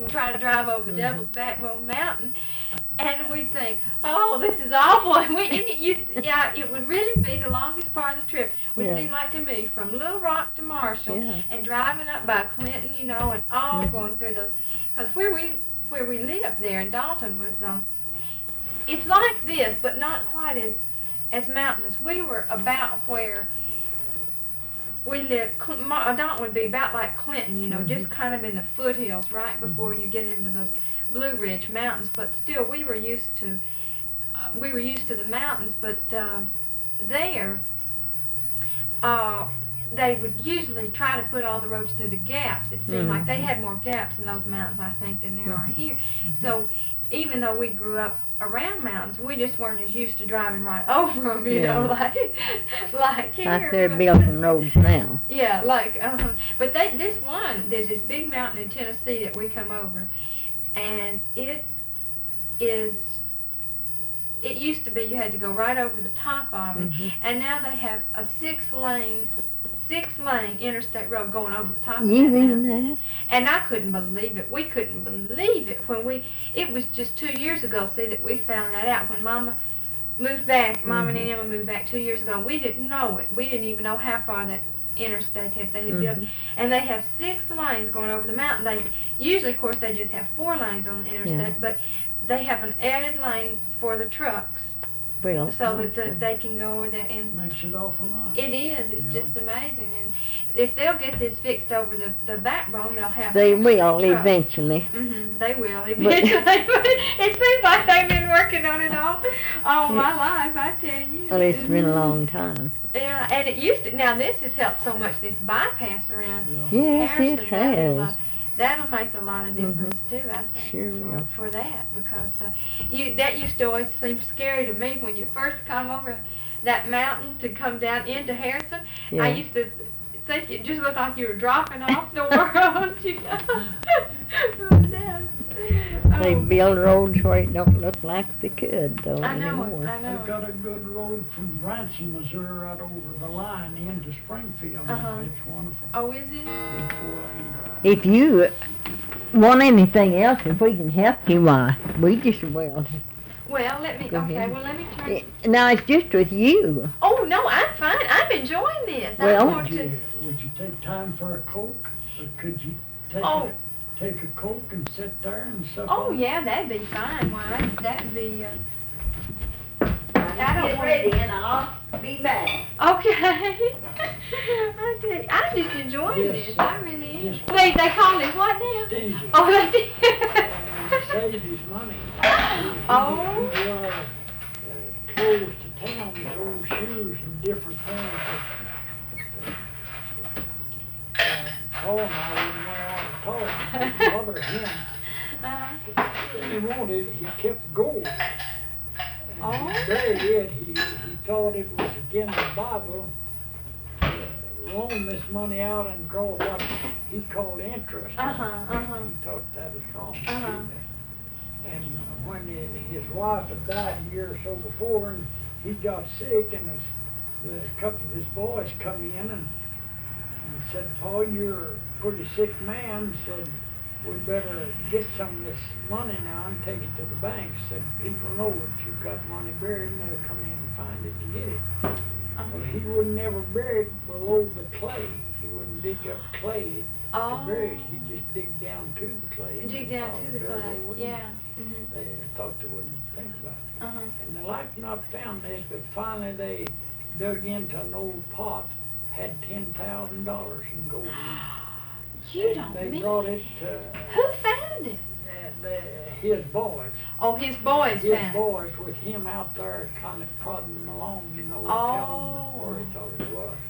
try to drive over the Devil's Backbone Mountain, and we'd think, oh, this is awful. And it would really be the longest part of the trip. It would seem like to me, from Little Rock to Marshall, and driving up by Clinton, and all going through those. Because where we lived there in Dalton was, it's like this, but not quite as mountainous. We were about where we lived. Dalton would be about like Clinton, just kind of in the foothills right before you get into those Blue Ridge Mountains. But still, we were used to the mountains. But there, they would usually try to put all the roads through the gaps. It seemed like they had more gaps in those mountains, I think, than there are here. So even though we grew up around mountains, we just weren't as used to driving right over them, like here. Like they're building roads now. Yeah, but there's this big mountain in Tennessee that we come over, and it used to be you had to go right over the top of it, and now they have a six-lane interstate road going over the top of You that mean mountain. that? And I couldn't believe it. We couldn't believe it it was just 2 years ago, that we found that out when Mama moved back. Mama and Emma moved back 2 years ago. We didn't know it. We didn't even know how far that interstate they had built. And they have 6 lanes going over the mountain. They usually, of course, they just have 4 lanes on the interstate, but they have an added lane for the trucks. Well, So that they can go over that. And makes it awful nice. it is. It's just amazing. And if they'll get this fixed over the backbone, they'll have. They will trucks. eventually. They will eventually. But it seems like they've been working on it all my life. I tell you. Well, it's been a long time. Yeah, and it used to. Now this has helped so much. This bypass around Yes, Harrison, it has. That'll make a lot of difference too, I think. Sure will. For that, because that used to always seem scary to me when you first come over that mountain to come down into Harrison. Yeah. I used to think it just looked like you were dropping off the world, They build roads where it don't look like they could, though, I know. anymore. They've got a good road from Branson, Missouri, right over the line into Springfield. Now. It's wonderful. Oh, is it? Good 4-lane drive. If you want anything else, if we can help you, why, we just will. Well, let me. Go ahead. Well, let me turn. No, it's just with you. Oh no, I'm fine. I'm enjoying this. Well, I want to. Would you take time for a Coke? Or could you take a Coke and sit there and stuff? Oh yeah, that'd be fine. Why? That'd be. Get ready and I'll be back. Okay. I tell you, I'm just enjoying Yes, this. I really am. yes. Wait, they call it what now? Stingy. Oh, they did. Save his money. Oh. He wore clothes to town, his old shoes and different things. Paul and I wouldn't wear out at all. Mother him. He wanted, he kept gold. And he buried it. He thought it was against the Bible to loan this money out and draw what he called interest. He thought that was wrong. And when his wife had died a year or so before, and he got sick, and a couple of his boys come in and said, Paul, you're a pretty sick man. Said, we better get some of this money now and take it to the bank. Said, people know that you've got money buried, and they'll come in and find it and get it. Well, he would never bury it below the clay. He wouldn't dig up clay to bury it. He'd just dig down to the clay. Dig down to the clay, yeah. They thought they wouldn't think about it. And they like not found this, but finally they dug into an old pot, had $10,000 in gold in it. You don't They mean. brought it to Who found it? his boys. Oh, his boys His found it. boys with him out there kind of prodding them along, telling them where he thought it was.